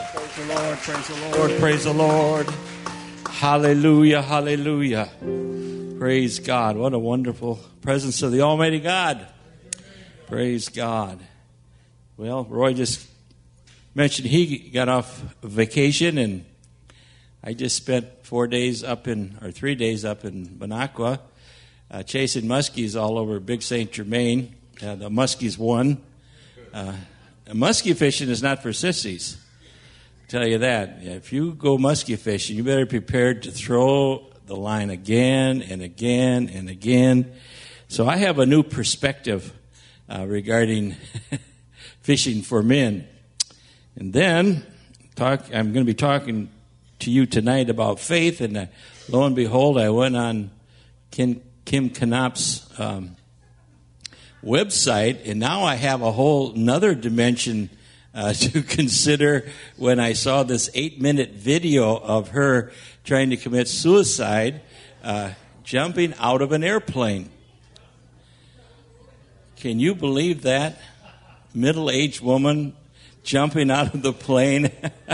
Praise the Lord, praise the Lord, praise the Lord. Hallelujah, hallelujah. Praise God. What a wonderful presence of the Almighty God. Praise God. Well, Roy just mentioned he got off vacation, and I just spent 3 days up in Bonacqua, chasing muskies all over Big St. Germain. The muskies won. Muskie fishing is not for sissies. I'll tell you that. If you go muskie fishing, you better be prepared to throw the line again and again and again. So I have a new perspective regarding fishing for men. And then I'm going to be talking to you tonight about faith. And lo and behold, I went on Kim Knopp's website, and now I have a whole another dimension to consider when I saw this 8-minute video of her trying to commit suicide, jumping out of an airplane. Can you believe that? Middle-aged woman jumping out of the plane.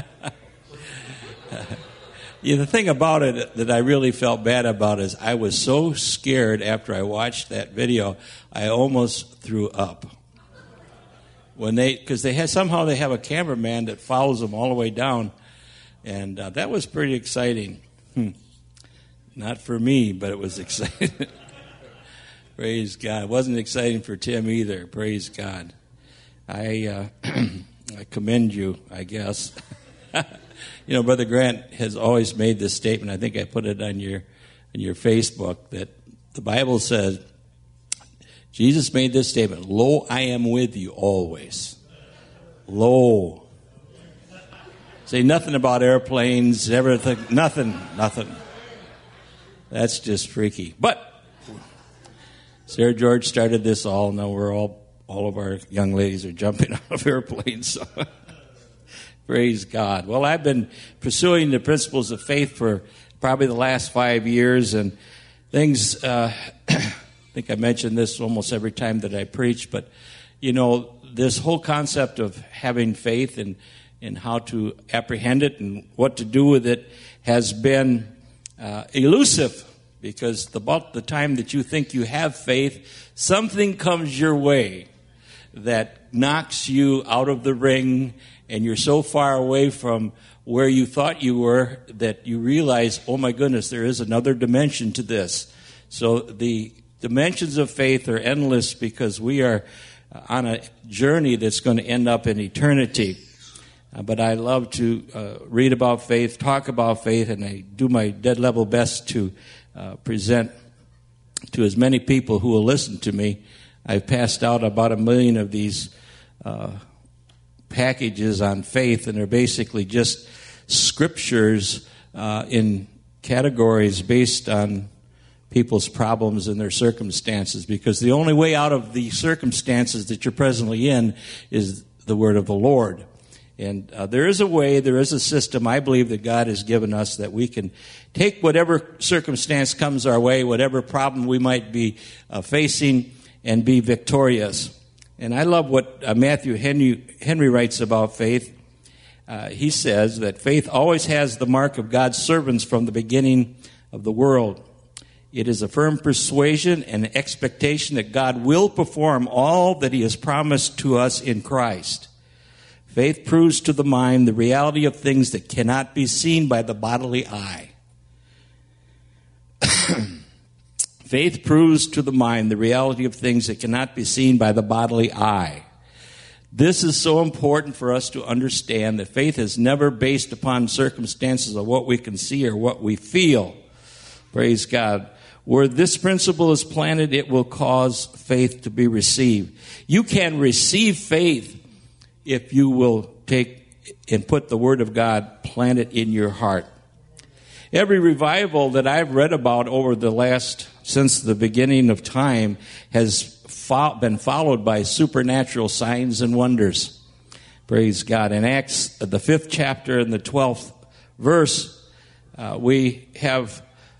The thing about it that I really felt bad about is I was so scared after I watched that video, I almost threw up. Because they have a cameraman that follows them all the way down, and that was pretty exciting. Not for me, but it was exciting. Praise God. It wasn't exciting for Tim either. Praise God. I commend you, I guess. Brother Grant has always made this statement. I think I put it on your Facebook, that the Bible says, Jesus made this statement, "Lo, I am with you always." Lo. Say nothing about airplanes, everything, nothing. That's just freaky. But Sarah George started this all. Now all of our young ladies are jumping out of airplanes. So. Praise God. Well, I've been pursuing the principles of faith for probably the last 5 years, and things, I think I mention this almost every time that I preach, but, this whole concept of having faith and how to apprehend it and what to do with it has been elusive, because about the time that you think you have faith, something comes your way that knocks you out of the ring, and you're so far away from where you thought you were that you realize, oh my goodness, there is another dimension to this. So the dimensions of faith are endless, because we are on a journey that's going to end up in eternity. But I love to read about faith, talk about faith, and I do my dead level best to present to as many people who will listen to me. I've passed out about 1 million of these packages on faith, and they're basically just scriptures in categories based on people's problems and their circumstances, because the only way out of the circumstances that you're presently in is the word of the Lord. And there is a way, there is a system I believe that God has given us that we can take whatever circumstance comes our way, whatever problem we might be facing, and be victorious. And I love what Matthew Henry writes about faith. He says that faith always has the mark of God's servants from the beginning of the world. It is a firm persuasion and expectation that God will perform all that He has promised to us in Christ. Faith proves to the mind the reality of things that cannot be seen by the bodily eye. Faith proves to the mind the reality of things that cannot be seen by the bodily eye. This is so important for us to understand that faith is never based upon circumstances of what we can see or what we feel. Praise God. Where this principle is planted, it will cause faith to be received. You can receive faith if you will take and put the Word of God, plant it in your heart. Every revival that I've read about since the beginning of time has been followed by supernatural signs and wonders. Praise God. In Acts, the 5th chapter and the 12th verse, we have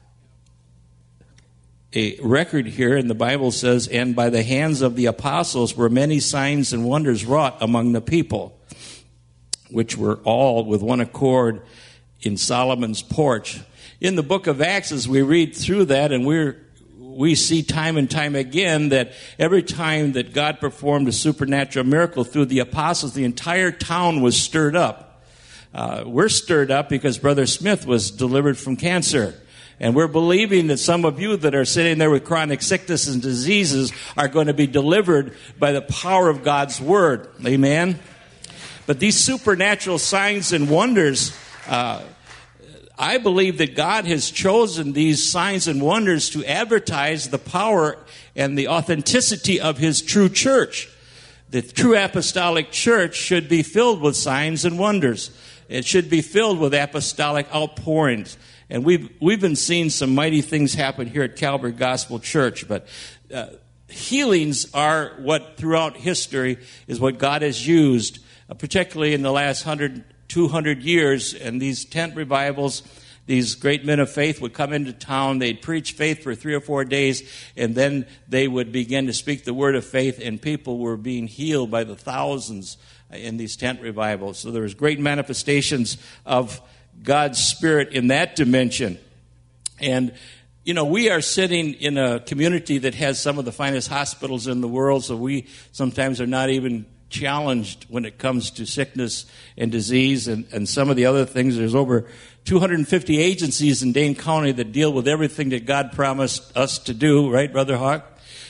a record here, and the Bible says, "And by the hands of the apostles were many signs and wonders wrought among the people." which were all with one accord in Solomon's porch. In the book of Acts, as we read through that, and we see time and time again that every time that God performed a supernatural miracle through the apostles, the entire town was stirred up. We're stirred up because Brother Smith was delivered from cancer. And we're believing that some of you that are sitting there with chronic sickness and diseases are going to be delivered by the power of God's Word. Amen? But these supernatural signs and wonders, I believe that God has chosen these signs and wonders to advertise the power and the authenticity of His true church. The true apostolic church should be filled with signs and wonders. It should be filled with apostolic outpourings. And we've been seeing some mighty things happen here at Calvary Gospel Church. But healings are what throughout history is what God has used, particularly in the last 200 years. And these tent revivals, these great men of faith would come into town. They'd preach faith for 3 or 4 days, and then they would begin to speak the word of faith, and people were being healed by the thousands in these tent revivals. So there was great manifestations of God's Spirit in that dimension. And, you know, we are sitting in a community that has some of the finest hospitals in the world, so we sometimes are not even challenged when it comes to sickness and disease and some of the other things. There's over 250 agencies in Dane County that deal with everything that God promised us to do, right, Brother Hawk?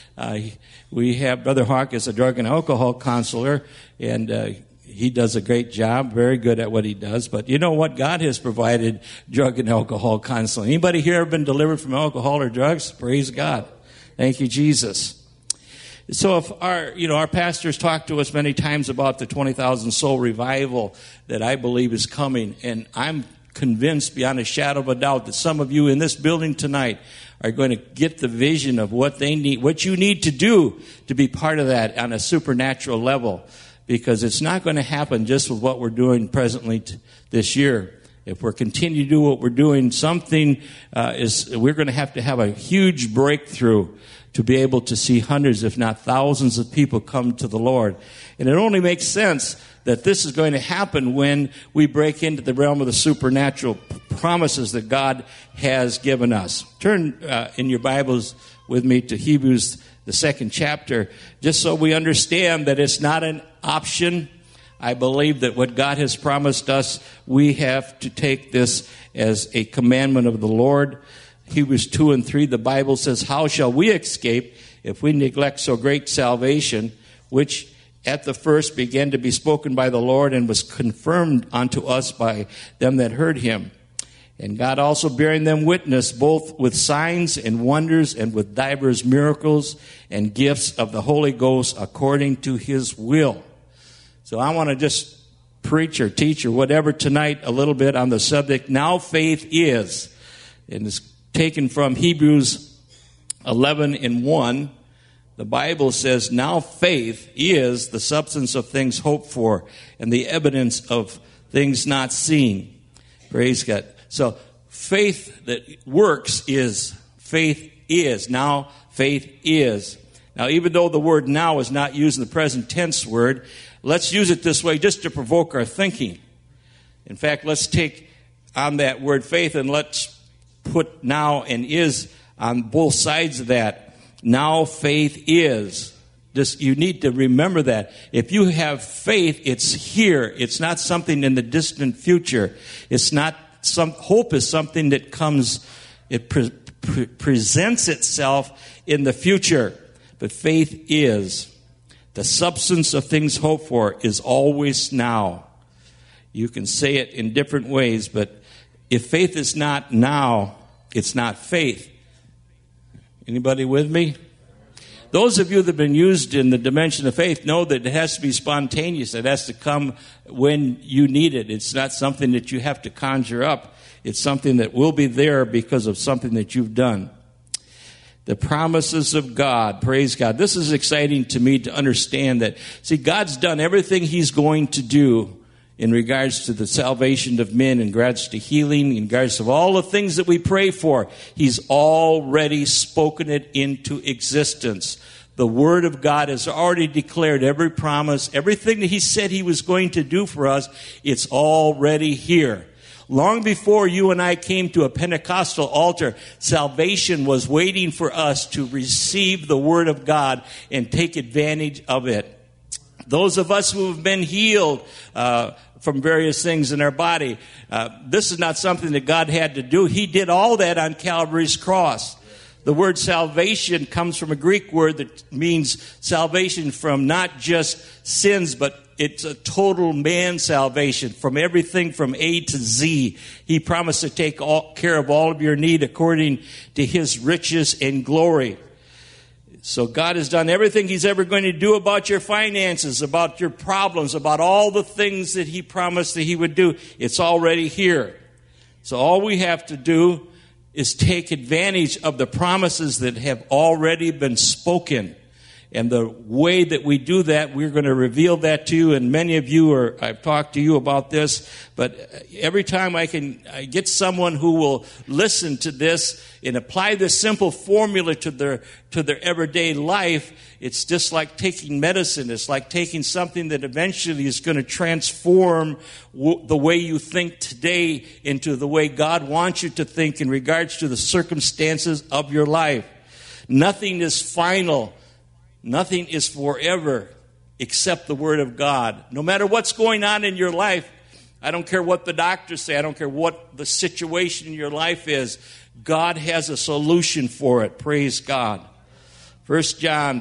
We have Brother Hawk as a drug and alcohol counselor, and he does a great job, very good at what he does. But you know what? God has provided drug and alcohol counseling. Anybody here ever been delivered from alcohol or drugs? Praise God. Thank you, Jesus. So if our pastors talk to us many times about the 20,000 soul revival that I believe is coming, and I'm convinced beyond a shadow of a doubt that some of you in this building tonight are going to get the vision of what they need, what you need to do to be part of that on a supernatural level. Because it's not going to happen just with what we're doing presently this year. If we're continuing to do what we're doing, we're going to have a huge breakthrough to be able to see hundreds, if not thousands of people come to the Lord. And it only makes sense that this is going to happen when we break into the realm of the supernatural promises that God has given us. Turn in your Bibles with me to Hebrews, the 2nd chapter, just so we understand that it's not an option. I believe that what God has promised us, we have to take this as a commandment of the Lord. Hebrews 2 and 3, the Bible says, "How shall we escape if we neglect so great salvation, which at the first began to be spoken by the Lord and was confirmed unto us by them that heard him? And God also bearing them witness, both with signs and wonders and with divers miracles and gifts of the Holy Ghost according to his will." So I want to just preach or teach or whatever tonight a little bit on the subject, now faith is. And it's taken from Hebrews 11 and 1. The Bible says, "Now faith is the substance of things hoped for and the evidence of things not seen." Praise God. So faith that works is faith is. Now faith is. Now, even though the word now is not used in the present tense word, let's use it this way just to provoke our thinking. In fact, let's take on that word faith and let's put now and is on both sides of that. Now faith is. You need to remember that. If you have faith, it's here. It's not something in the distant future. It's not hope is something that comes, it presents itself in the future. But faith is. The substance of things hoped for is always now. You can say it in different ways, but if faith is not now, it's not faith. Anybody with me? Those of you that have been used in the dimension of faith know that it has to be spontaneous. It has to come when you need it. It's not something that you have to conjure up. It's something that will be there because of something that you've done. The promises of God. Praise God. This is exciting to me to understand that, see, God's done everything he's going to do in regards to the salvation of men, in regards to healing, in regards to all the things that we pray for. He's already spoken it into existence. The Word of God has already declared every promise, everything that He said He was going to do for us, it's already here. Long before you and I came to a Pentecostal altar, salvation was waiting for us to receive the Word of God and take advantage of it. Those of us who have been healed from various things in our body, this is not something that God had to do. He did all that on Calvary's cross. The word salvation comes from a Greek word that means salvation from not just sins, but it's a total man salvation from everything from A to Z. He promised to take care of all of your need according to His riches and glory. So God has done everything He's ever going to do about your finances, about your problems, about all the things that He promised that He would do. It's already here. So all we have to do is take advantage of the promises that have already been spoken. And the way that we do that, we're going to reveal that to you. And many of you I've talked to you about this. But every time I get someone who will listen to this and apply this simple formula to their everyday life, it's just like taking medicine. It's like taking something that eventually is going to transform the way you think today into the way God wants you to think in regards to the circumstances of your life. Nothing is final. Nothing is forever except the Word of God. No matter what's going on in your life, I don't care what the doctors say, I don't care what the situation in your life is, God has a solution for it. Praise God. 1 John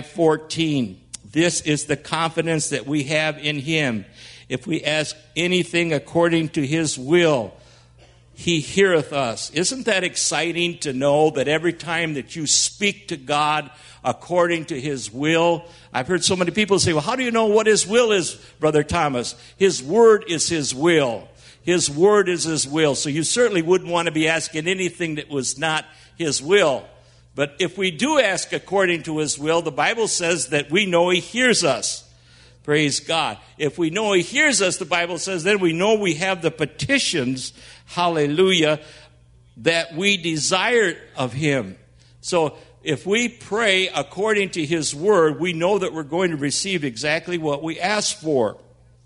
5:14. This is the confidence that we have in Him. If we ask anything according to His will, He heareth us. Isn't that exciting to know that every time that you speak to God according to His will? I've heard so many people say, well, how do you know what His will is, Brother Thomas? His Word is His will. His Word is His will. So you certainly wouldn't want to be asking anything that was not His will. But if we do ask according to His will, the Bible says that we know He hears us. Praise God. If we know He hears us, the Bible says, then we know we have the petitions, hallelujah, that we desire of Him. So if we pray according to His Word, we know that we're going to receive exactly what we ask for.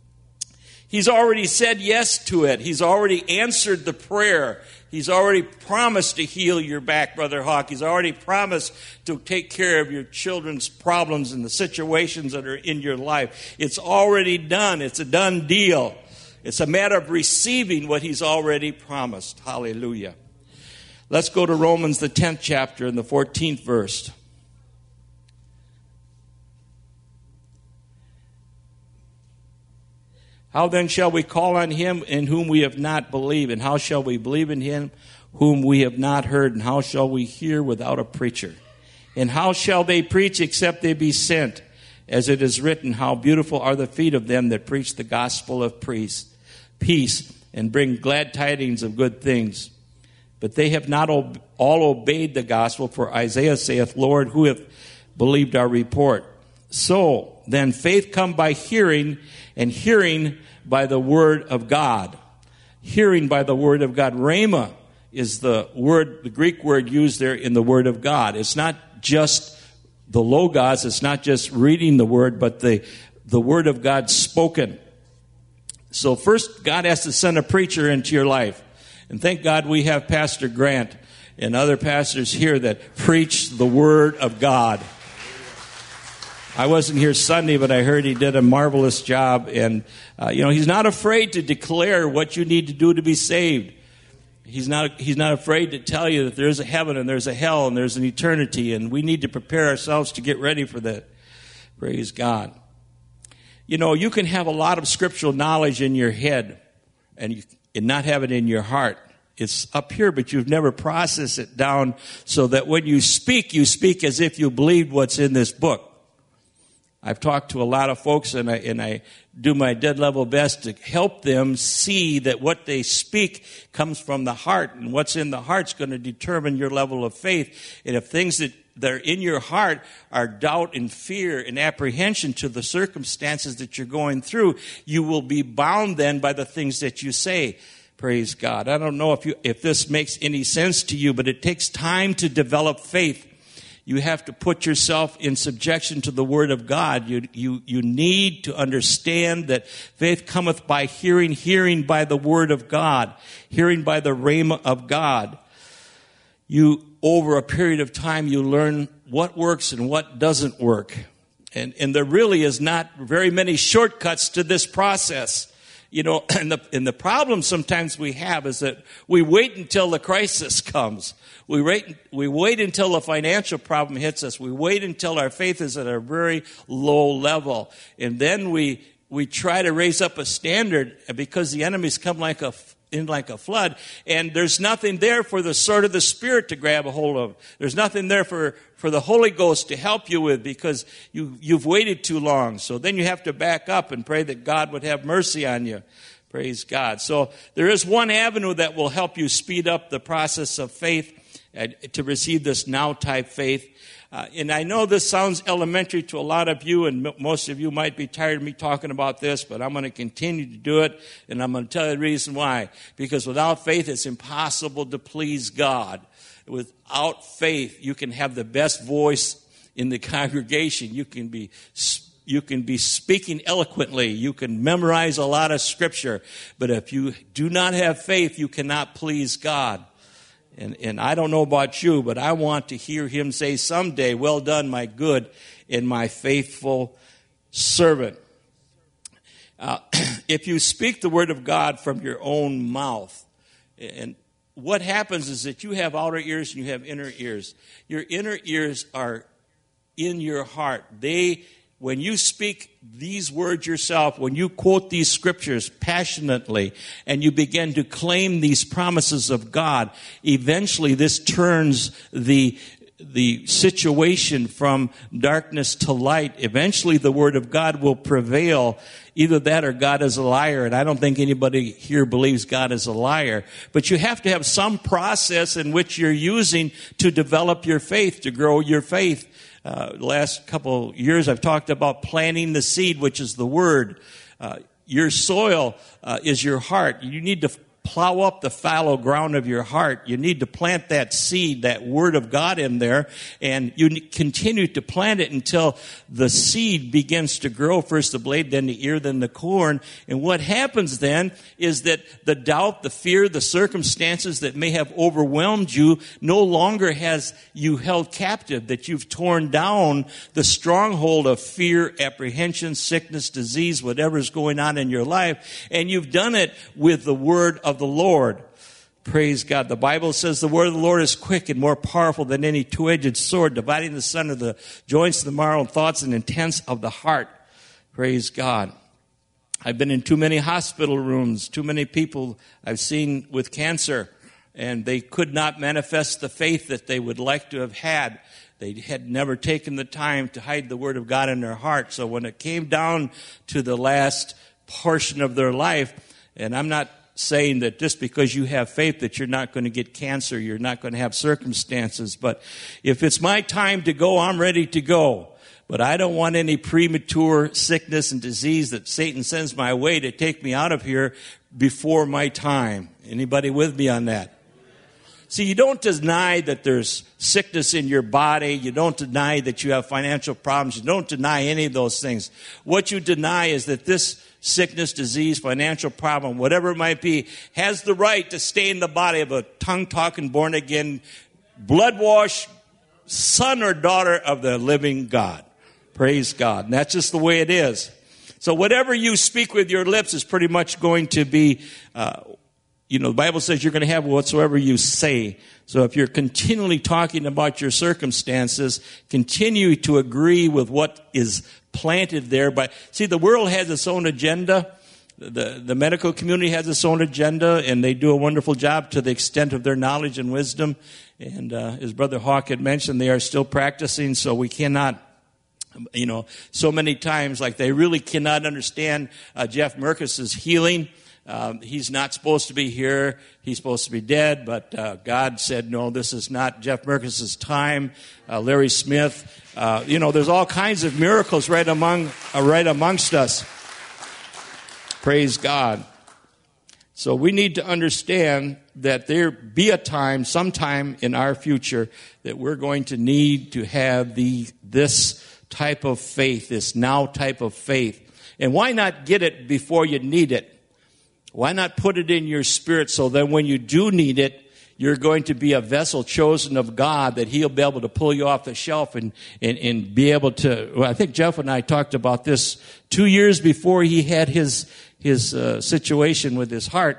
He's already said yes to it. He's already answered the prayer. He's already promised to heal your back, Brother Hawk. He's already promised to take care of your children's problems and the situations that are in your life. It's already done. It's a done deal. It's a matter of receiving what He's already promised. Hallelujah. Let's go to Romans, the 10th chapter and the 14th verse. How then shall we call on Him in whom we have not believed? And how shall we believe in Him whom we have not heard? And how shall we hear without a preacher? And how shall they preach except they be sent? As it is written, how beautiful are the feet of them that preach the gospel of peace and bring glad tidings of good things. But they have not all obeyed the gospel, for Isaiah saith, Lord, who hath believed our report? So then faith come by hearing, and hearing by the word of God. Hearing by the word of God. Rhema is the word, the Greek word used there in the word of God. It's not just the Logos, it's not just reading the word, but the word of God spoken. So first, God has to send a preacher into your life. And thank God we have Pastor Grant and other pastors here that preach the Word of God. I wasn't here Sunday, but I heard he did a marvelous job. And, he's not afraid to declare what you need to do to be saved. He's not afraid to tell you that there's a heaven and there's a hell and there's an eternity. And we need to prepare ourselves to get ready for that. Praise God. You can have a lot of scriptural knowledge in your head and not have it in your heart. It's up here, but you've never processed it down so that when you speak as if you believed what's in this book. I've talked to a lot of folks, and I do my dead level best to help them see that what they speak comes from the heart, and what's in the heart's going to determine your level of faith. And if things that are in your heart are doubt and fear and apprehension to the circumstances that you're going through, you will be bound then by the things that you say. Praise God. I don't know if this makes any sense to you, but it takes time to develop faith. You have to put yourself in subjection to the Word of God. You need to understand that faith cometh by hearing, hearing by the Word of God, hearing by the rhema of God. Over a period of time, you learn what works and what doesn't work. And there really is not very many shortcuts to this process. You know, and the problem sometimes we have is that we wait until the crisis comes. We wait until the financial problem hits us. We wait until our faith is at a very low level. And then we try to raise up a standard because the enemies come like a flood, and there's nothing there for the sword of the Spirit to grab a hold of. There's nothing there for the Holy Ghost to help you with because you've waited too long. So then you have to back up and pray that God would have mercy on you. Praise God. So there is one avenue that will help you speed up the process of faith to receive this now type faith. And I know this sounds elementary to a lot of you, and most of you might be tired of me talking about this, but I'm going to continue to do it, and I'm going to tell you the reason why. Because without faith, it's impossible to please God. Without faith, you can have the best voice in the congregation. You can be speaking eloquently. You can memorize a lot of scripture. But if you do not have faith, you cannot please God. And I don't know about you, but I want to hear him say someday, "Well done, my good and my faithful servant." If you speak the word of God from your own mouth, and what happens is that you have outer ears and you have inner ears. Your inner ears are in your heart. When you speak these words yourself, when you quote these scriptures passionately, and you begin to claim these promises of God, eventually this turns the situation from darkness to light. Eventually the word of God will prevail. Either that or God is a liar, and I don't think anybody here believes God is a liar. But you have to have some process in which you're using to develop your faith, to grow your faith. Last couple years I've talked about planting the seed, which is the word. Your soil is your heart. You need to plow up the fallow ground of your heart. You need to plant that seed, that word of God in there, and you continue to plant it until the seed begins to grow. First the blade, then the ear, then the corn. And what happens then is that the doubt, the fear, the circumstances that may have overwhelmed you no longer has you held captive, that you've torn down the stronghold of fear, apprehension, sickness, disease, whatever's going on in your life, and you've done it with the word of the Lord. Praise God. The Bible says the word of the Lord is quick and more powerful than any two-edged sword, dividing the son of the joints of the marrow and thoughts and intents of the heart. Praise God. I've been in too many hospital rooms, too many people I've seen with cancer, and they could not manifest the faith that they would like to have had. They had never taken the time to hide the word of God in their heart. So when it came down to the last portion of their life, and I'm not saying that just because you have faith that you're not going to get cancer, you're not going to have circumstances. But if it's my time to go, I'm ready to go. But I don't want any premature sickness and disease that Satan sends my way to take me out of here before my time. Anybody with me on that? See, you don't deny that there's sickness in your body. You don't deny that you have financial problems. You don't deny any of those things. What you deny is that this sickness, disease, financial problem, whatever it might be, has the right to stay in the body of a tongue-talking, born-again, blood-washed son or daughter of the living God. Praise God. And that's just the way it is. So whatever you speak with your lips is pretty much going to be, the Bible says you're going to have whatsoever you say. So if you're continually talking about your circumstances, continue to agree with what is planted there. But see, the world has its own agenda. The medical community has its own agenda, and they do a wonderful job to the extent of their knowledge and wisdom. And as Brother Hawk had mentioned, they are still practicing, so we cannot, so many times, like they really cannot understand Jeff Merkis's healing. He's not supposed to be here. He's supposed to be dead, but God said, no, this is not Jeff Merkis's time. Larry Smith, there's all kinds of miracles right amongst us. Praise God. So we need to understand that there be a time, sometime in our future, that we're going to need to have this type of faith, this now type of faith. And why not get it before you need it? Why not put it in your spirit so that when you do need it, you're going to be a vessel chosen of God, that He'll be able to pull you off the shelf and be able to. Well, I think Jeff and I talked about this 2 years before he had his situation with his heart.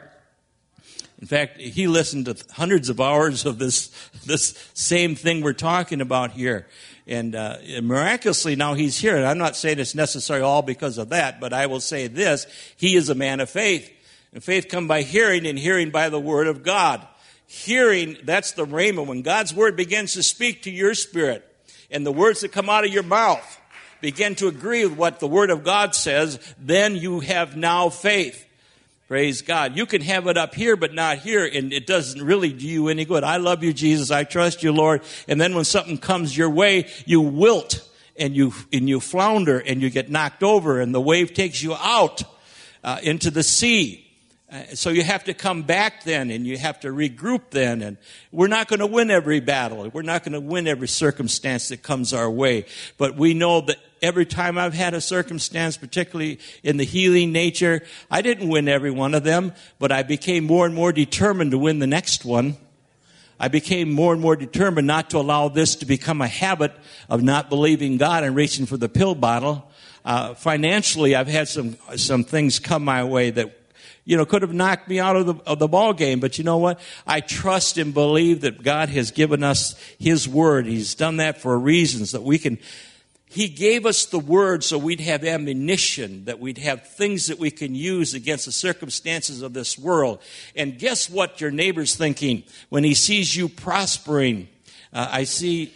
In fact, he listened to hundreds of hours of this same thing we're talking about here. And miraculously now he's here. And I'm not saying it's necessarily all because of that, but I will say this: he is a man of faith. And faith comes by hearing, and hearing by the word of God. Hearing, that's the rhema. When God's word begins to speak to your spirit, and the words that come out of your mouth begin to agree with what the word of God says, then you have now faith. Praise God. You can have it up here, but not here, and it doesn't really do you any good. I love you, Jesus. I trust you, Lord. And then when something comes your way, you wilt, and you flounder, and you get knocked over, and the wave takes you out into the sea. So you have to come back then, and you have to regroup then. And we're not going to win every battle. We're not going to win every circumstance that comes our way. But we know that every time I've had a circumstance, particularly in the healing nature, I didn't win every one of them, but I became more and more determined to win the next one. I became more and more determined not to allow this to become a habit of not believing God and reaching for the pill bottle. Financially, I've had some things come my way that could have knocked me out of the ball game. But you know what? I trust and believe that God has given us His word. He's done that for reasons that we can. He gave us the word so we'd have ammunition, that we'd have things that we can use against the circumstances of this world. And guess what your neighbor's thinking when he sees you prospering? I see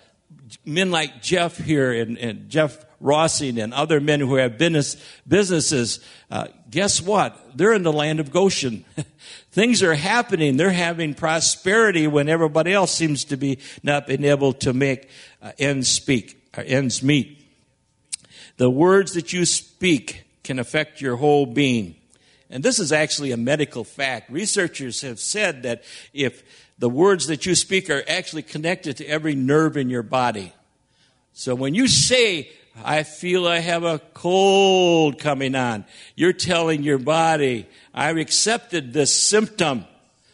men like Jeff here and Jeff Rossing and other men who have businesses. Guess what? They're in the land of Goshen. Things are happening. They're having prosperity when everybody else seems to be not being able to make ends meet. The words that you speak can affect your whole being. And this is actually a medical fact. Researchers have said that if the words that you speak are actually connected to every nerve in your body. So when you say, I feel I have a cold coming on, you're telling your body, I've accepted this symptom.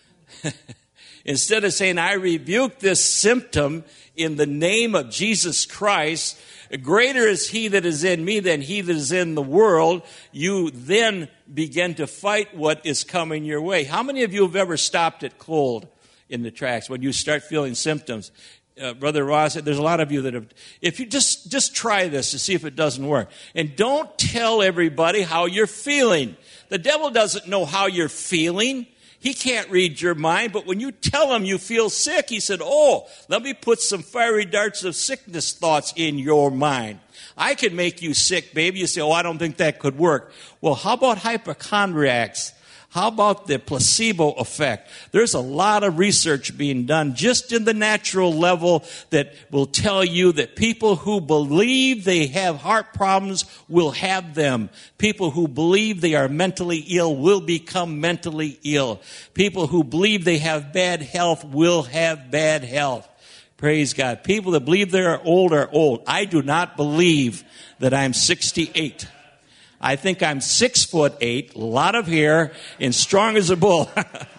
Instead of saying, I rebuke this symptom in the name of Jesus Christ, greater is He that is in me than he that is in the world, you then begin to fight what is coming your way. How many of you have ever stopped at cold in the tracks when you start feeling symptoms? Brother Ross, there's a lot of you that have. If you just try this to see if it doesn't work. And don't tell everybody how you're feeling. The devil doesn't know how you're feeling. He can't read your mind. But when you tell him you feel sick, he said, let me put some fiery darts of sickness thoughts in your mind. I can make you sick, baby. You say, I don't think that could work. Well, how about hypochondriacs? How about the placebo effect? There's a lot of research being done just in the natural level that will tell you that people who believe they have heart problems will have them. People who believe they are mentally ill will become mentally ill. People who believe they have bad health will have bad health. Praise God. People that believe they are old are old. I do not believe that I'm 68. I think I'm 6'8", a lot of hair, and strong as a bull.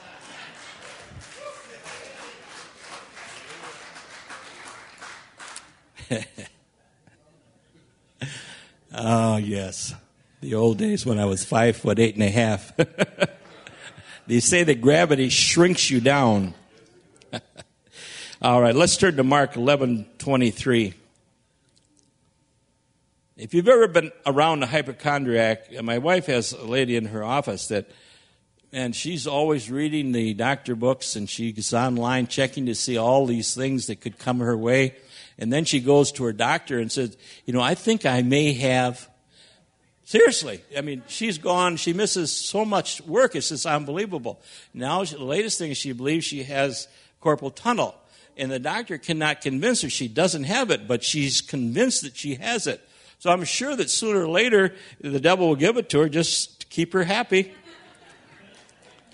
Oh, yes. The old days when I was 5'8.5". They say that gravity shrinks you down. All right, let's turn to Mark 11:23. If you've ever been around a hypochondriac, my wife has a lady in her office and she's always reading the doctor books, and she's online checking to see all these things that could come her way. And then she goes to her doctor and says, I think I may have. Seriously. I mean, she's gone. She misses so much work. It's just unbelievable. Now, the latest thing is she believes she has carpal tunnel. And the doctor cannot convince her she doesn't have it, but she's convinced that she has it. So I'm sure that sooner or later the devil will give it to her just to keep her happy.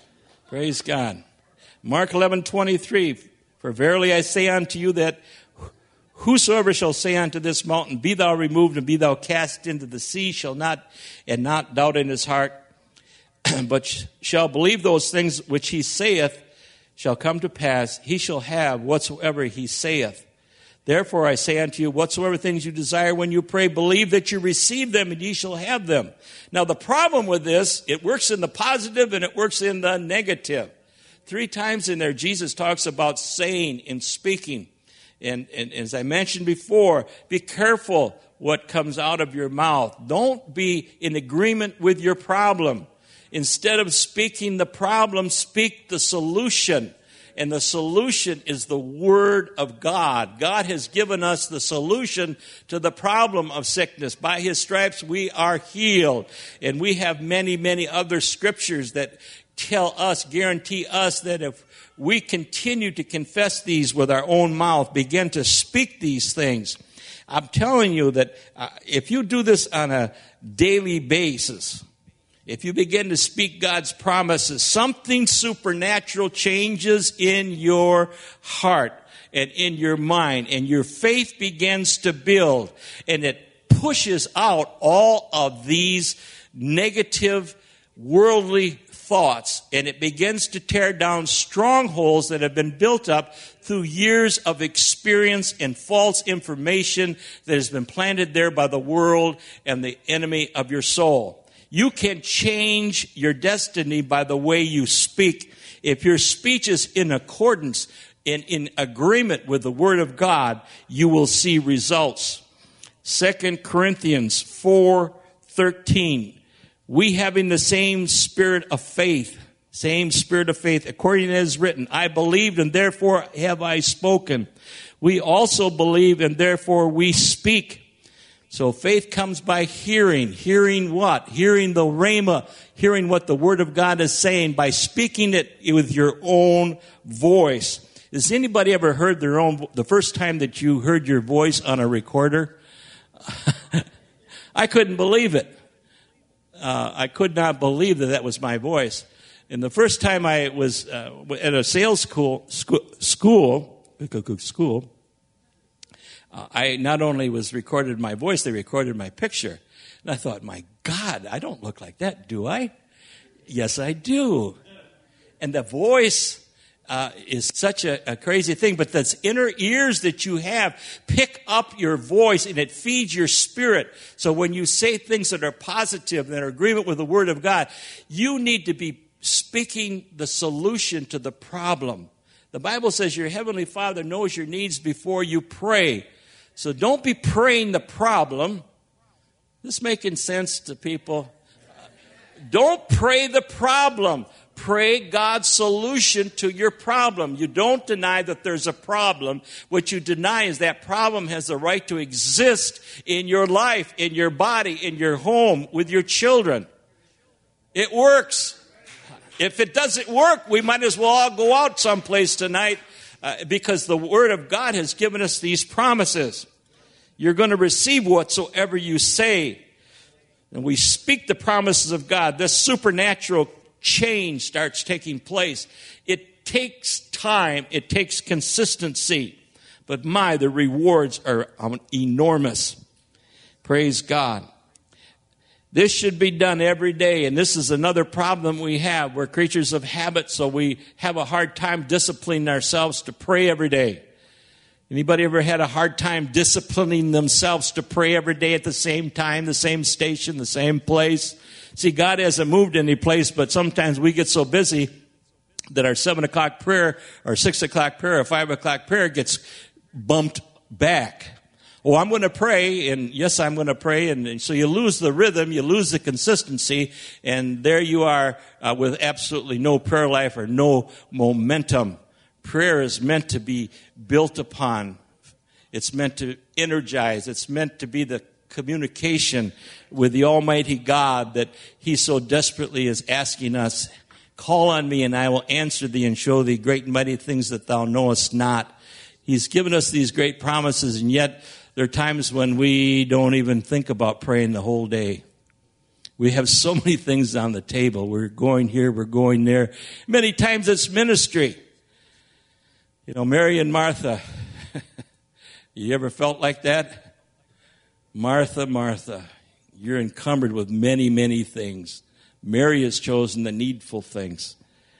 Praise God. Mark 11:23. For verily I say unto you that whosoever shall say unto this mountain, be thou removed and be thou cast into the sea, shall not doubt in his heart, but shall believe those things which he saith shall come to pass, he shall have whatsoever he saith. Therefore I say unto you, whatsoever things you desire when you pray, believe that you receive them and ye shall have them. Now the problem with this, it works in the positive and it works in the negative. 3 times in there, Jesus talks about saying and speaking. And as I mentioned before, be careful what comes out of your mouth. Don't be in agreement with your problem. Instead of speaking the problem, speak the solution. And the solution is the Word of God. God has given us the solution to the problem of sickness. By His stripes we are healed. And we have many, many other scriptures that guarantee us that if we continue to confess these with our own mouth, begin to speak these things, I'm telling you that if you do this on a daily basis, if you begin to speak God's promises, something supernatural changes in your heart and in your mind, and your faith begins to build, and it pushes out all of these negative, worldly thoughts, and it begins to tear down strongholds that have been built up through years of experience and false information that has been planted there by the world and the enemy of your soul. You can change your destiny by the way you speak. If your speech is in accordance and in agreement with the Word of God, you will see results. 2 Corinthians 4:13. We having the same spirit of faith, according as is written, I believed and therefore have I spoken. We also believe and therefore we speak. So faith comes by hearing. Hearing what? Hearing the Rhema, hearing what the Word of God is saying, by speaking it with your own voice. Has anybody ever heard the first time that you heard your voice on a recorder? I couldn't believe it. I could not believe that was my voice. And the first time I was at a sales school, I not only was recorded my voice, they recorded my picture. And I thought, my God, I don't look like that, do I? Yes, I do. And the voice is such a crazy thing, but those inner ears that you have pick up your voice and it feeds your spirit. So when you say things that are positive, that are in agreement with the Word of God, you need to be speaking the solution to the problem. The Bible says your Heavenly Father knows your needs before you pray. So don't be praying the problem. This making sense to people? Don't pray the problem. Pray God's solution to your problem. You don't deny that there's a problem. What you deny is that problem has the right to exist in your life, in your body, in your home, with your children. It works. If it doesn't work, we might as well all go out someplace tonight because the Word of God has given us these promises. You're going to receive whatsoever you say. And we speak the promises of God. This supernatural change starts taking place. It takes time. It takes consistency. But the rewards are enormous. Praise God. This should be done every day. And this is another problem we have. We're creatures of habit, so we have a hard time disciplining ourselves to pray every day. Anybody ever had a hard time disciplining themselves to pray every day at the same time, the same station, the same place? See, God hasn't moved any place, but sometimes we get so busy that our 7 o'clock prayer, or 6 o'clock prayer, or 5 o'clock prayer gets bumped back. Oh, I'm going to pray, and yes, I'm going to pray, and so you lose the rhythm, you lose the consistency, and there you are with absolutely no prayer life or no momentum. Prayer is meant to be built upon. It's meant to energize. It's meant to be the communication with the Almighty God that He so desperately is asking us. Call on me and I will answer thee and show thee great and mighty things that thou knowest not. He's given us these great promises, and yet there are times when we don't even think about praying the whole day. We have so many things on the table. We're going here, we're going there. Many times it's ministry. You know, Mary and Martha. You ever felt like that? Martha, Martha, you're encumbered with many, many things. Mary has chosen the needful things.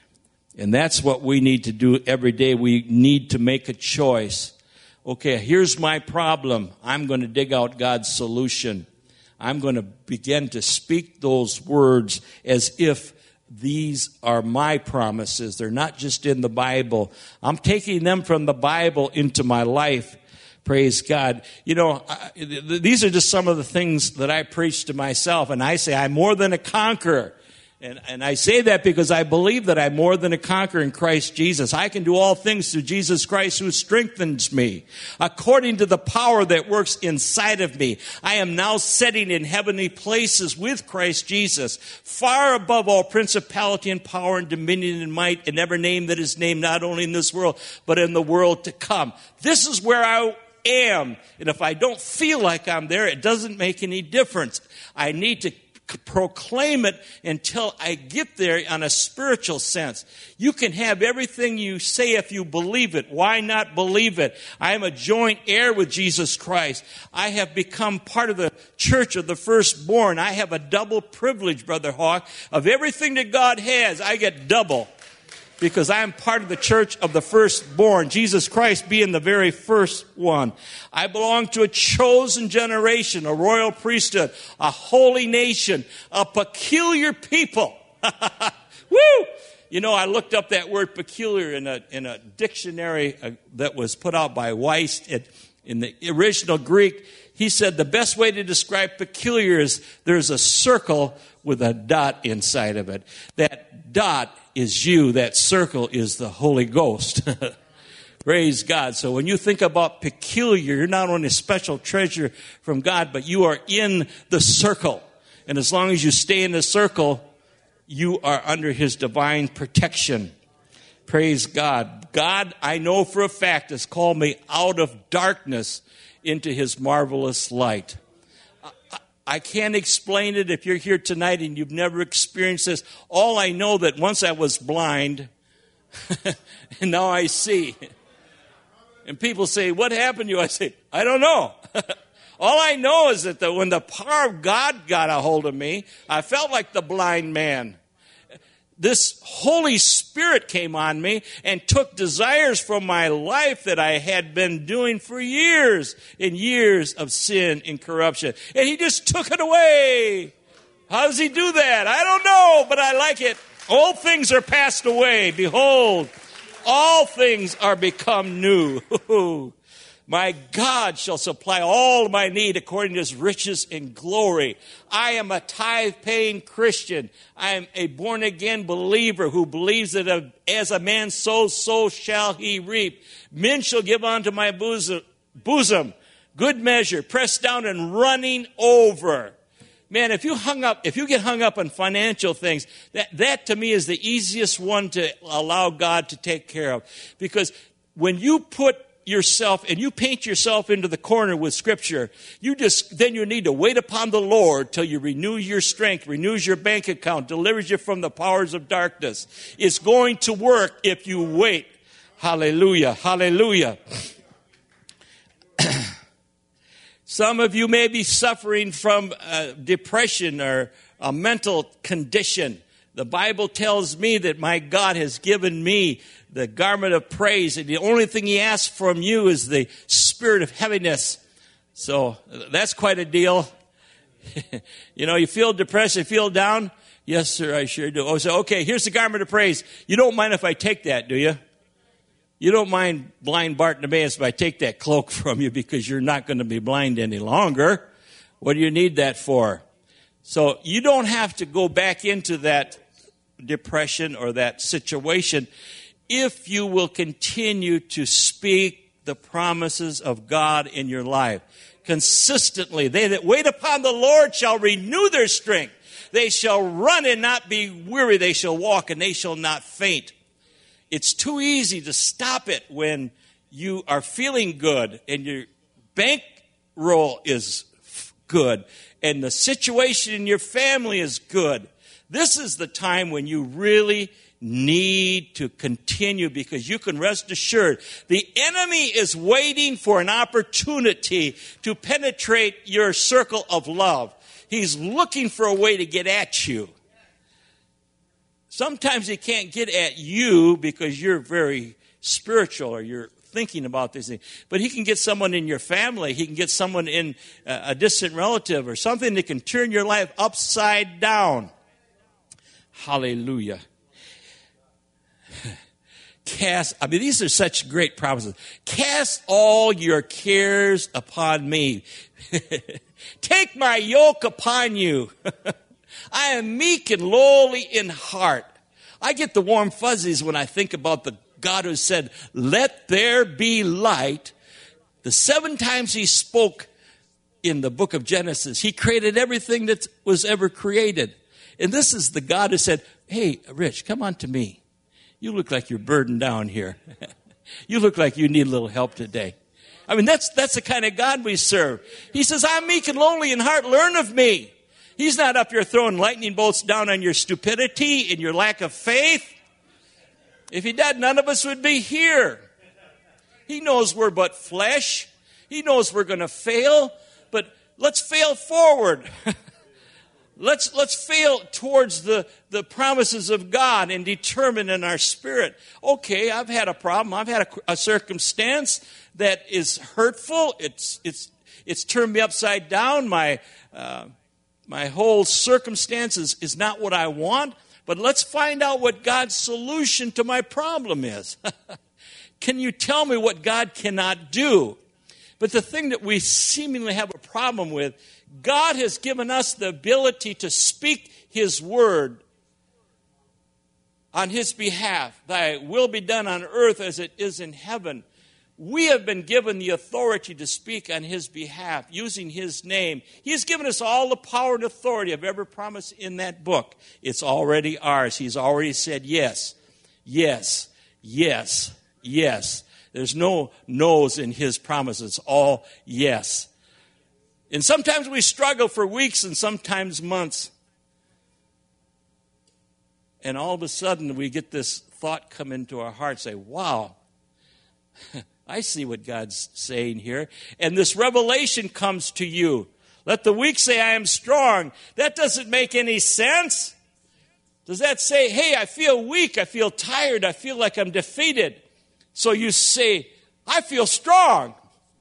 And that's what we need to do every day. We need to make a choice. Okay, here's my problem. I'm going to dig out God's solution. I'm going to begin to speak those words as if these are my promises. They're not just in the Bible. I'm taking them from the Bible into my life. Praise God. You know, these are just some of the things that I preach to myself. And I say, I'm more than a conqueror. And I say that because I believe that I'm more than a conqueror in Christ Jesus. I can do all things through Jesus Christ who strengthens me. According to the power that works inside of me, I am now sitting in heavenly places with Christ Jesus, far above all principality and power and dominion and might and every name that is named, not only in this world, but in the world to come. This is where I am. And if I don't feel like I'm there, it doesn't make any difference. I need to proclaim it until I get there on a spiritual sense. You can have everything you say if you believe it. Why not believe it? I am a joint heir with Jesus Christ. I have become part of the church of the firstborn. I have a double privilege, Brother Hawk, of everything that God has. I get double because I am part of the church of the firstborn, Jesus Christ being the very first one. I belong to a chosen generation, a royal priesthood, a holy nation, a peculiar people. Woo! You know, I looked up that word peculiar in a dictionary that was put out by Weiss. In the original Greek, he said the best way to describe peculiar is there's a circle with a dot inside of it. That dot is you. That circle is the Holy Ghost. Praise God. So when you think about peculiar, you're not only a special treasure from God, but you are in the circle. And as long as you stay in the circle, you are under His divine protection. Praise God. God, I know for a fact, has called me out of darkness into His marvelous light. I can't explain it if you're here tonight and you've never experienced this. All I know that once I was blind, and now I see. And people say, what happened to you? I say, I don't know. All I know is that when the power of God got a hold of me, I felt like the blind man. This Holy Spirit came on me and took desires from my life that I had been doing for years and years of sin and corruption. And He just took it away. How does He do that? I don't know, but I like it. All things are passed away. Behold, all things are become new. My God shall supply all my need according to His riches in glory. I am a tithe-paying Christian. I am a born-again believer who believes that as a man sows, so shall he reap. Men shall give unto my bosom good measure, pressed down and running over. Man, if you get hung up on financial things, that to me is the easiest one to allow God to take care of. Because when you put yourself and you paint yourself into the corner with Scripture, then you need to wait upon the Lord till you renew your strength, renews your bank account, delivers you from the powers of darkness. It's going to work if you wait. Hallelujah, hallelujah. Some of you may be suffering from depression or a mental condition. The Bible tells me that my God has given me the garment of praise, and the only thing He asks from you is the spirit of heaviness. So that's quite a deal. You know, you feel depressed, you feel down? Yes, sir, I sure do. Oh, so okay, here's the garment of praise. You don't mind if I take that, do you? You don't mind blind Bartimaeus if I take that cloak from you because you're not going to be blind any longer. What do you need that for? So you don't have to go back into that depression or that situation if you will continue to speak the promises of God in your life consistently. They that wait upon the Lord shall renew their strength. They shall run and not be weary. They shall walk and they shall not faint. It's too easy to stop it when you are feeling good and your bankroll is good, and the situation in your family is good, this is the time when you really need to continue, because you can rest assured the enemy is waiting for an opportunity to penetrate your circle of love. He's looking for a way to get at you. Sometimes he can't get at you because you're very spiritual or you're thinking about this thing. But he can get someone in your family. He can get someone in a distant relative or something that can turn your life upside down. Hallelujah. These are such great promises. Cast all your cares upon me. Take my yoke upon you. I am meek and lowly in heart. I get the warm fuzzies when I think about the God who said, let there be light. The 7 times he spoke in the book of Genesis, he created everything that was ever created. And this is the God who said, hey, Rich, come on to me. You look like you're burdened down here. You look like you need a little help today. That's the kind of God we serve. He says, I'm meek and lowly in heart. Learn of me. He's not up here throwing lightning bolts down on your stupidity and your lack of faith. If he did, none of us would be here. He knows we're but flesh. He knows we're going to fail, but let's fail forward. Let's fail towards the promises of God and determine in our spirit, okay, I've had a problem. I've had a circumstance that is hurtful. It's turned me upside down. My whole circumstance is not what I want. But let's find out what God's solution to my problem is. Can you tell me what God cannot do? But the thing that we seemingly have a problem with, God has given us the ability to speak his word on his behalf. Thy will be done on earth as it is in heaven. We have been given the authority to speak on his behalf, using his name. He has given us all the power and authority of every promise in that book. It's already ours. He's already said yes, yes, yes, yes. There's no no's in his promises, all yes. And sometimes we struggle for weeks and sometimes months. And all of a sudden we get this thought come into our heart, say, wow, I see what God's saying here. And this revelation comes to you. Let the weak say, I am strong. That doesn't make any sense. Does that say, hey, I feel weak, I feel tired, I feel like I'm defeated? So you say, I feel strong.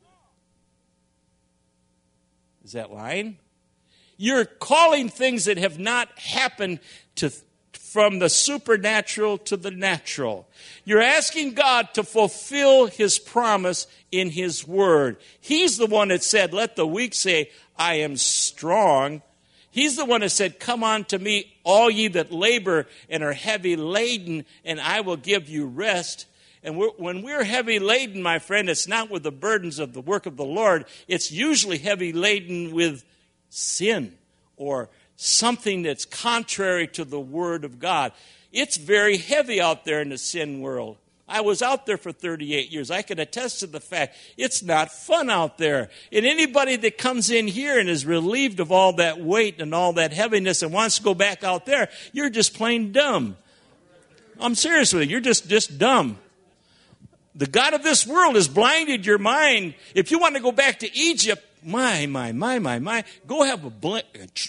Is that lying? You're calling things that have not happened from the supernatural to the natural. You're asking God to fulfill his promise in his word. He's the one that said, let the weak say, I am strong. He's the one that said, come unto me, all ye that labor and are heavy laden, and I will give you rest. And when we're heavy laden, my friend, it's not with the burdens of the work of the Lord. It's usually heavy laden with sin or something that's contrary to the Word of God. It's very heavy out there in the sin world. I was out there for 38 years. I can attest to the fact it's not fun out there. And anybody that comes in here and is relieved of all that weight and all that heaviness and wants to go back out there, you're just plain dumb. I'm serious with you. You're just dumb. The God of this world has blinded your mind. If you want to go back to Egypt, my, go have a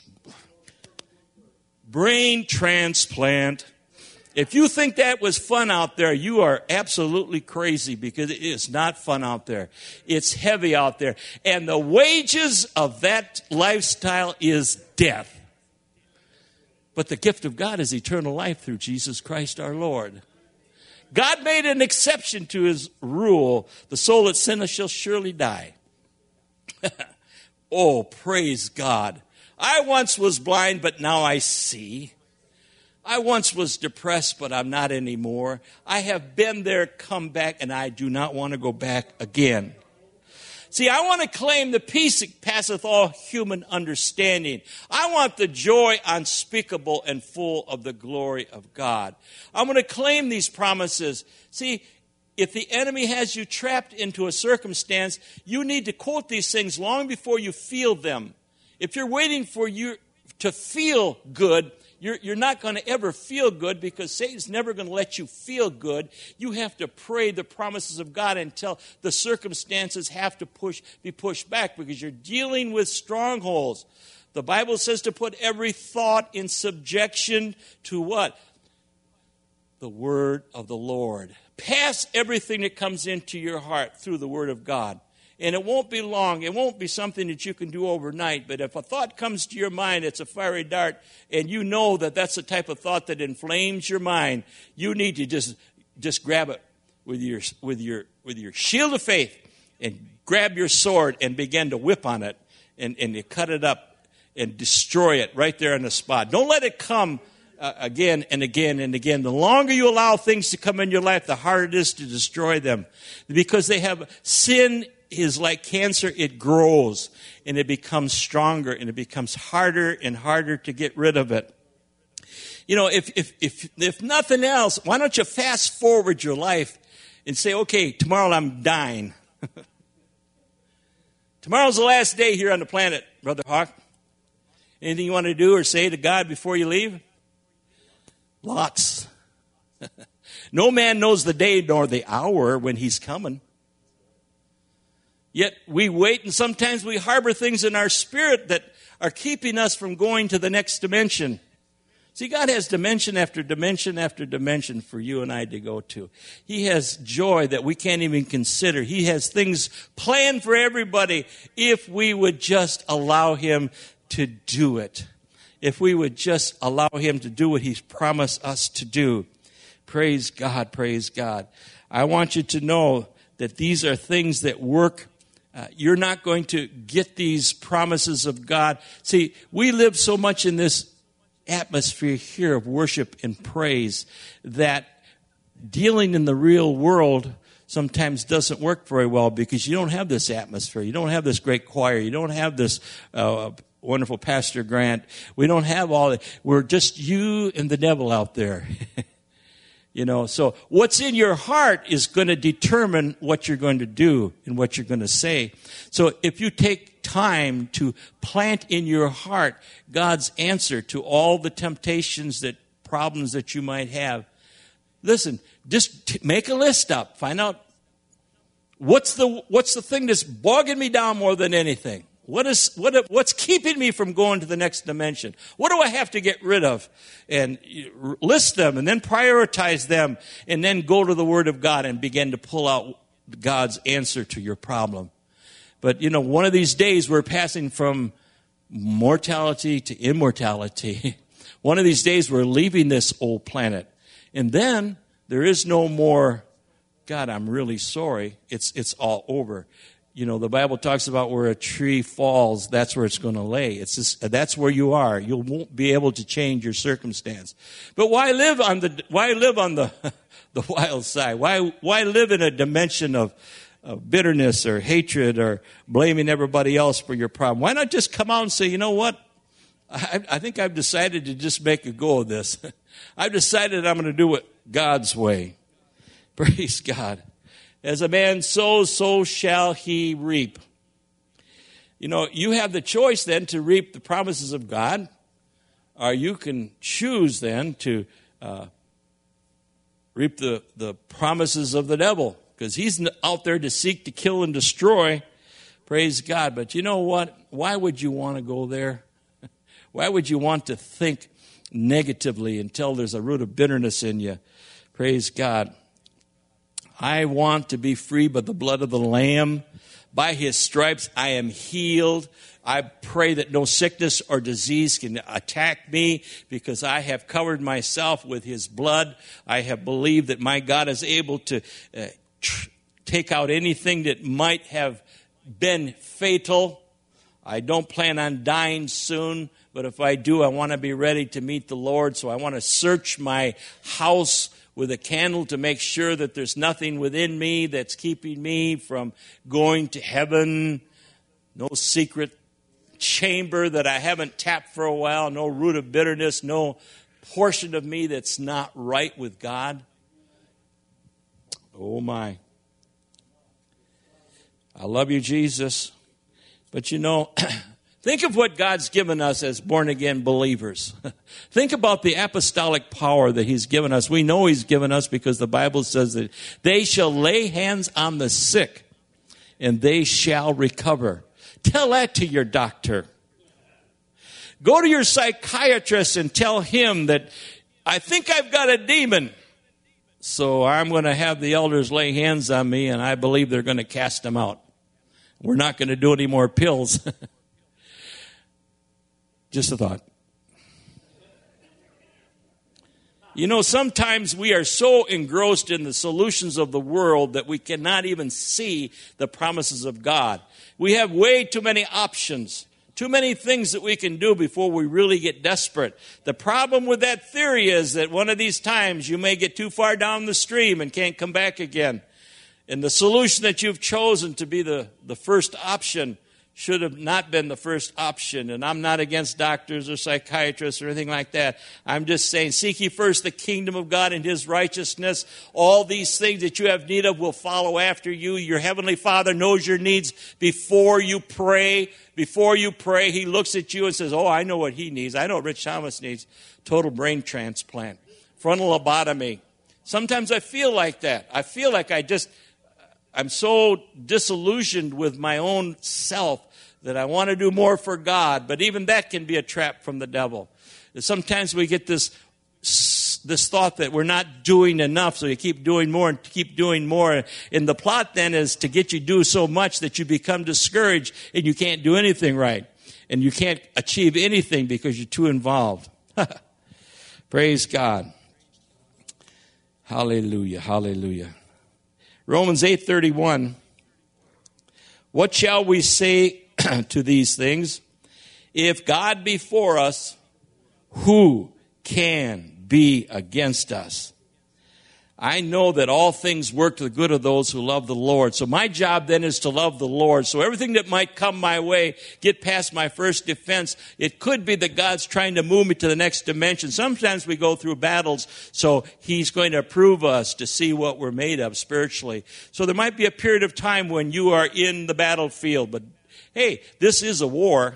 brain transplant. If you think that was fun out there, you are absolutely crazy, because it is not fun out there. It's heavy out there. And the wages of that lifestyle is death. But the gift of God is eternal life through Jesus Christ our Lord. God made an exception to his rule. The soul that sinneth shall surely die. Oh, praise God. I once was blind, but now I see. I once was depressed, but I'm not anymore. I have been there, come back, and I do not want to go back again. See, I want to claim the peace that passeth all human understanding. I want the joy unspeakable and full of the glory of God. I'm going to claim these promises. See, if the enemy has you trapped into a circumstance, you need to quote these things long before you feel them. If you're waiting for you to feel good, you're not going to ever feel good, because Satan's never going to let you feel good. You have to pray the promises of God until the circumstances have to be pushed back, because you're dealing with strongholds. The Bible says to put every thought in subjection to what? The word of the Lord. Pass everything that comes into your heart through the word of God. And it won't be long. It won't be something that you can do overnight. But if a thought comes to your mind, it's a fiery dart, and you know that that's the type of thought that inflames your mind, you need to just grab it with your shield of faith, and grab your sword and begin to whip on it, and you cut it up and destroy it right there on the spot. Don't let it come again and again and again. The longer you allow things to come in your life, the harder it is to destroy them, because they have sin. Is like cancer. It grows and it becomes stronger, and it becomes harder and harder to get rid of it. You know, if nothing else, why don't you fast forward your life and say, okay, tomorrow I'm dying. Tomorrow's the last day here on the planet, Brother Hawk. Anything you want to do or say to God before you leave? Lots. No man knows the day nor the hour when he's coming. Yet we wait, and sometimes we harbor things in our spirit that are keeping us from going to the next dimension. See, God has dimension after dimension after dimension for you and I to go to. He has joy that we can't even consider. He has things planned for everybody if we would just allow Him to do it. If we would just allow Him to do what He's promised us to do. Praise God, praise God. I want you to know that these are things that work. You're not going to get these promises of God. See, we live so much in this atmosphere here of worship and praise that dealing in the real world sometimes doesn't work very well, because you don't have this atmosphere. You don't have this great choir. You don't have this wonderful Pastor Grant. We don't have all that. We're just you and the devil out there. You know, so what's in your heart is going to determine what you're going to do and what you're going to say. So if you take time to plant in your heart God's answer to all the temptations, problems that you might have, listen, just make a list up. Find out what's the thing that's bogging me down more than anything. What's keeping me from going to the next dimension? What do I have to get rid of? And list them, and then prioritize them, and then go to the Word of God and begin to pull out God's answer to your problem. But, you know, one of these days we're passing from mortality to immortality. One of these days we're leaving this old planet. And then there is no more, God, I'm really sorry. It's all over. You know, the Bible talks about where a tree falls, that's where it's going to lay. That's where you are. You won't be able to change your circumstance. But why live on the the wild side? Why live in a dimension of bitterness or hatred or blaming everybody else for your problem? Why not just come out and say, you know what? I think I've decided to just make a go of this. I've decided I'm going to do it God's way. Praise God. As a man sows, so shall he reap. You know, you have the choice then to reap the promises of God, or you can choose then to reap the promises of the devil, because he's out there to seek, to kill, and destroy. Praise God. But you know what? Why would you want to go there? Why would you want to think negatively until there's a root of bitterness in you? Praise God. I want to be free by the blood of the Lamb. By His stripes I am healed. I pray that no sickness or disease can attack me, because I have covered myself with His blood. I have believed that my God is able to take out anything that might have been fatal. I don't plan on dying soon, but if I do, I want to be ready to meet the Lord. So I want to search my house with a candle to make sure that there's nothing within me that's keeping me from going to heaven. No secret chamber that I haven't tapped for a while. No root of bitterness. No portion of me that's not right with God. Oh my. I love you, Jesus. But you know, Think of what God's given us as born-again believers. Think about the apostolic power that He's given us. We know He's given us because the Bible says that they shall lay hands on the sick and they shall recover. Tell that to your doctor. Go to your psychiatrist and tell him that, I think I've got a demon. So I'm going to have the elders lay hands on me and I believe they're going to cast them out. We're not going to do any more pills. Just a thought. You know, sometimes we are so engrossed in the solutions of the world that we cannot even see the promises of God. We have way too many options, too many things that we can do before we really get desperate. The problem with that theory is that one of these times you may get too far down the stream and can't come back again. And the solution that you've chosen to be the first option should have not been the first option. And I'm not against doctors or psychiatrists or anything like that. I'm just saying, seek ye first the kingdom of God and His righteousness. All these things that you have need of will follow after you. Your Heavenly Father knows your needs before you pray. Before you pray, He looks at you and says, oh, I know what he needs. I know what Rich Thomas needs. Total brain transplant. Frontal lobotomy. Sometimes I feel like that. I feel like I'm so disillusioned with my own self that I want to do more for God, but even that can be a trap from the devil. Sometimes we get this thought that we're not doing enough, so you keep doing more and keep doing more. And the plot then is to get you to do so much that you become discouraged and you can't do anything right. And you can't achieve anything because you're too involved. Praise God. Hallelujah, hallelujah. Romans 8:31. What shall we say to these things? If God be for us, who can be against us? I know that all things work to the good of those who love the Lord. So my job then is to love the Lord. So everything that might come my way, get past my first defense, it could be that God's trying to move me to the next dimension. Sometimes we go through battles, so He's going to prove us to see what we're made of spiritually. So there might be a period of time when you are in the battlefield. But hey, this is a war.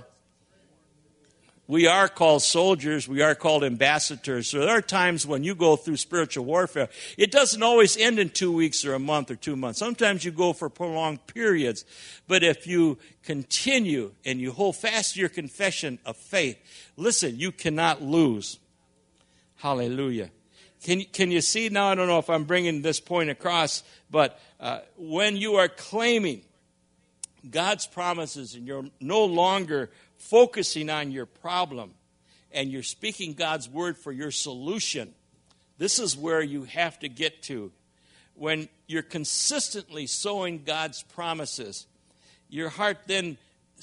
We are called soldiers. We are called ambassadors. So there are times when you go through spiritual warfare. It doesn't always end in 2 weeks or a month or 2 months. Sometimes you go for prolonged periods. But if you continue and you hold fast to your confession of faith, listen, you cannot lose. Hallelujah. Can you see now? I don't know if I'm bringing this point across, but when you are claiming God's promises and you're no longer focusing on your problem and you're speaking God's word for your solution, this is where you have to get to. When you're consistently sowing God's promises, your heart then,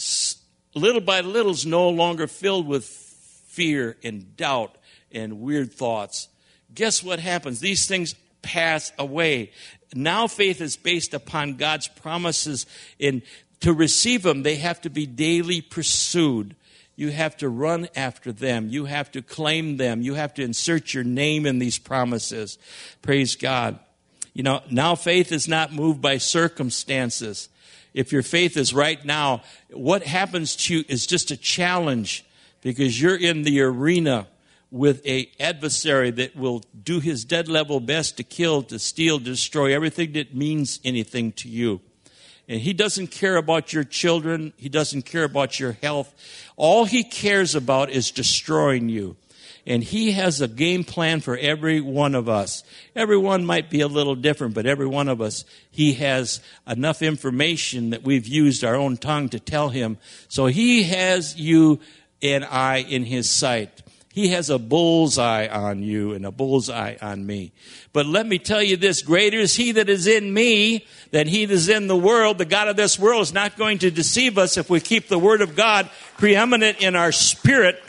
little by little, is no longer filled with fear and doubt and weird thoughts. Guess what happens? These things pass away. Now faith is based upon God's promises, and to receive them, they have to be daily pursued. You have to run after them. You have to claim them. You have to insert your name in these promises. Praise God. You know, now faith is not moved by circumstances. If your faith is right now, what happens to you is just a challenge, because you're in the arena with an adversary that will do his dead level best to kill, to steal, to destroy everything that means anything to you. And he doesn't care about your children. He doesn't care about your health. All he cares about is destroying you. And he has a game plan for every one of us. Everyone might be a little different, but every one of us, he has enough information that we've used our own tongue to tell him. So he has you and I in his sight. He has a bullseye on you and a bullseye on me. But let me tell you this, greater is he that is in me than he that is in the world. The God of this world is not going to deceive us if we keep the word of God preeminent in our spirit.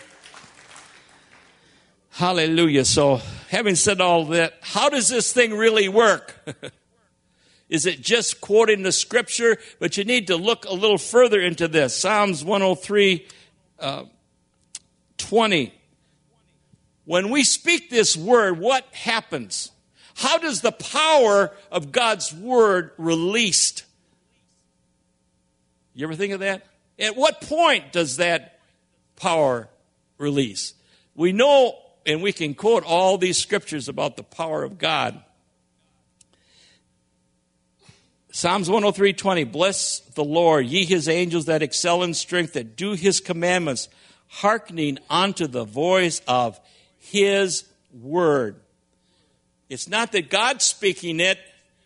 Hallelujah. So, having said all that, how does this thing really work? Is it just quoting the scripture? But you need to look a little further into this. Psalms 103, 20. When we speak this word, what happens? How does the power of God's word released? You ever think of that? At what point does that power release? We know, and we can quote all these scriptures about the power of God. Psalms 103:20, bless the Lord, ye his angels that excel in strength, that do his commandments, hearkening unto the voice of his word. It's not that God's speaking it.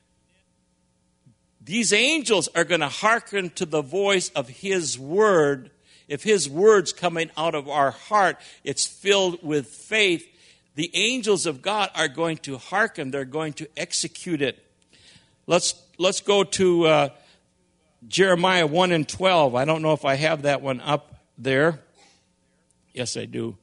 These angels are going to hearken to the voice of his word. If his word's coming out of our heart, it's filled with faith. The angels of God are going to hearken. They're going to execute it. Let's go to Jeremiah 1:12. I don't know if I have that one up there. Yes, I do.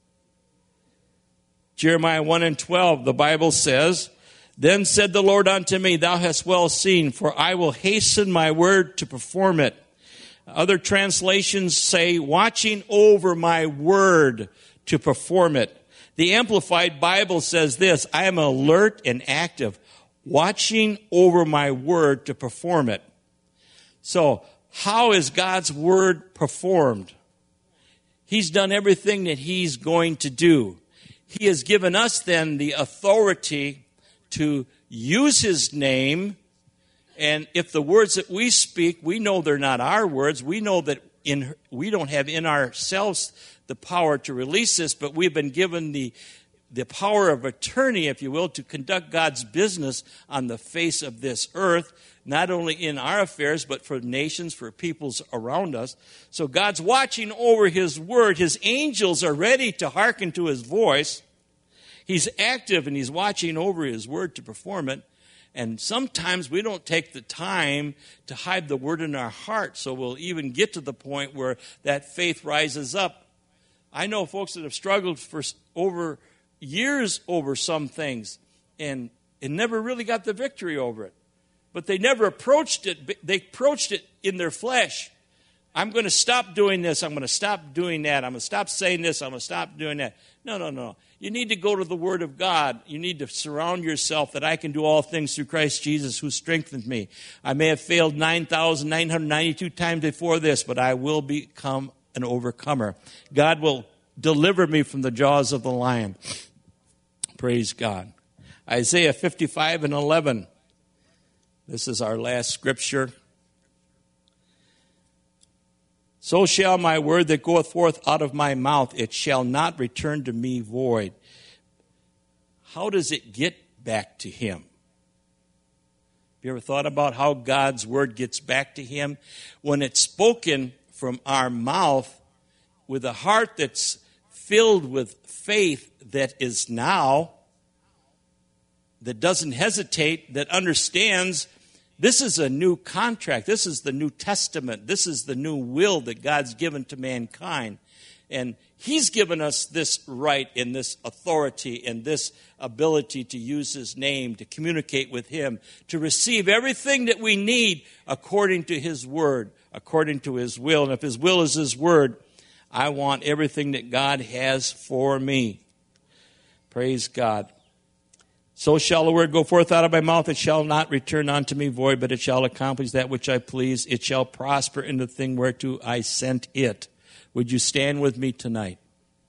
Jeremiah 1:12, the Bible says, then said the Lord unto me, thou hast well seen, for I will hasten my word to perform it. Other translations say, watching over my word to perform it. The Amplified Bible says this, I am alert and active, watching over my word to perform it. So, how is God's word performed? He's done everything that he's going to do. He has given us then the authority to use his name. And if the words that we speak, we know they're not our words. We know that we don't have in ourselves the power to release this, but we've been given the power of attorney, if you will, to conduct God's business on the face of this earth, not only in our affairs, but for nations, for peoples around us. So God's watching over his word. His angels are ready to hearken to his voice. He's active and he's watching over his word to perform it. And sometimes we don't take the time to hide the word in our heart, so we'll even get to the point where that faith rises up. I know folks that have struggled for over years over some things and never really got the victory over it. But they never approached it. They approached it in their flesh. I'm going to stop doing this. I'm going to stop doing that. I'm going to stop saying this. I'm going to stop doing that. No. You need to go to the Word of God. You need to surround yourself that I can do all things through Christ Jesus who strengthened me. I may have failed 9,992 times before this, but I will become an overcomer. God will deliver me from the jaws of the lion. Praise God. Isaiah 55:11. This is our last scripture. So shall my word that goeth forth out of my mouth, it shall not return to me void. How does it get back to him? Have you ever thought about how God's word gets back to him? When it's spoken from our mouth with a heart that's filled with faith that is now, that doesn't hesitate, that understands this is a new contract. This is the New Testament. This is the new will that God's given to mankind. And he's given us this right and this authority and this ability to use his name, to communicate with him, to receive everything that we need according to his word, according to his will. And if his will is his word, I want everything that God has for me. Praise God. So shall the word go forth out of my mouth. It shall not return unto me void, but it shall accomplish that which I please. It shall prosper in the thing whereto I sent it. Would you stand with me tonight?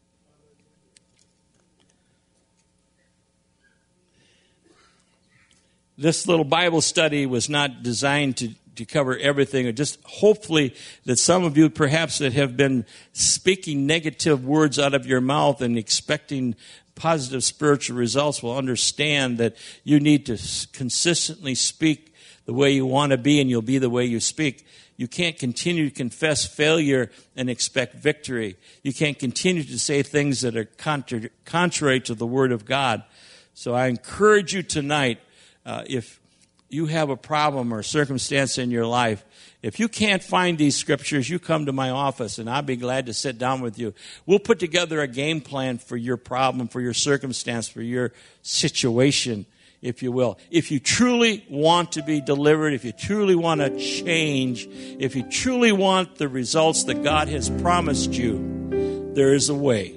This little Bible study was not designed to cover everything, or just hopefully that some of you perhaps that have been speaking negative words out of your mouth and expecting positive spiritual results will understand that you need to consistently speak the way you want to be, and you'll be the way you speak. You can't continue to confess failure and expect victory. You can't continue to say things that are contrary to the Word of God. So I encourage you tonight, if you have a problem or circumstance in your life, if you can't find these scriptures, you come to my office and I'll be glad to sit down with you. We'll put together a game plan for your problem, for your circumstance, for your situation, if you will. If you truly want to be delivered, if you truly want to change, if you truly want the results that God has promised you, there is a way.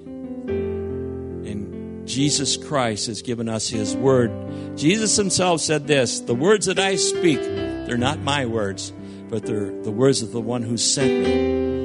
And Jesus Christ has given us his word. Jesus himself said this, the words that I speak, they're not my words, but they're the words of the one who sent me.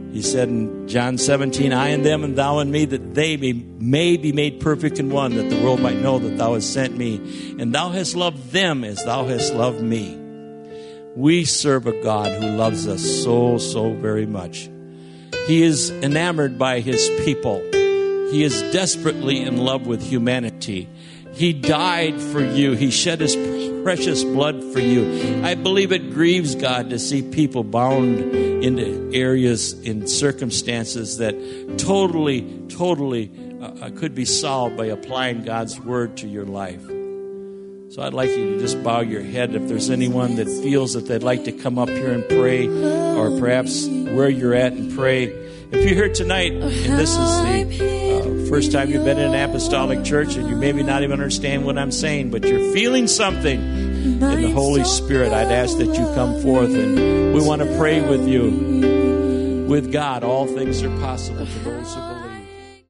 He said in John 17, I and them and thou and me, that they may be made perfect in one, that the world might know that thou hast sent me, and thou hast loved them as thou hast loved me. We serve a God who loves us so, so very much. He is enamored by his people. He is desperately in love with humanity. He died for you. He shed his precious blood for you. I believe it grieves God to see people bound into areas, in circumstances that totally could be solved by applying God's word to your life. So I'd like you to just bow your head. If there's anyone that feels that they'd like to come up here and pray, or perhaps where you're at and pray. If you're here tonight and this is the first time you've been in an apostolic church and you maybe not even understand what I'm saying, but you're feeling something in the Holy Spirit, I'd ask that you come forth, and we want to pray with you. With God, all things are possible to those who believe.